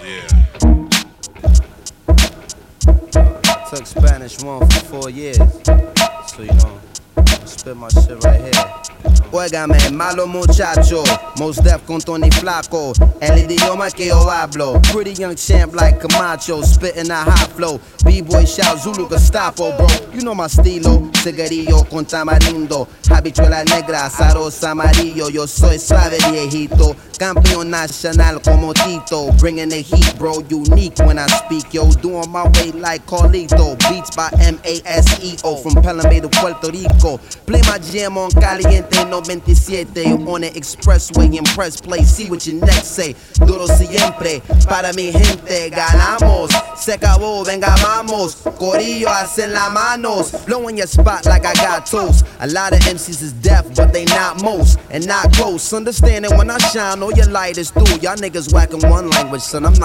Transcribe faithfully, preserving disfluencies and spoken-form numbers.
Yeah. I took Spanish one for four years, so you know, I spit my shit right here. Óigame, malo muchacho, Mos Def con Tony Flaco, el idioma que yo hablo. Pretty young champ like Camacho, spitting a hot flow. B-boy shout Zulu Gestapo, bro. You know my estilo, cigarrillo con tamarindo, habichuela negra, saros amarillo. Yo soy suave viejito, campeón nacional como Tito. Bringing the heat, bro, unique when I speak, yo. Doing my way like Carlito, beats by M A S E O from Pelham to Puerto Rico. Play my jam on Caliente no veintisiete on the expressway in press play. See what your next say. Duro siempre para mi gente. Ganamos, se acabó, venga vamos. Corillo hacen las manos. Blowing your spot like I got toast. A lot of M Cs is deaf, but they not most and not close. Understanding when I shine, all your light is through. Y'all niggas whacking one language, son. I'm not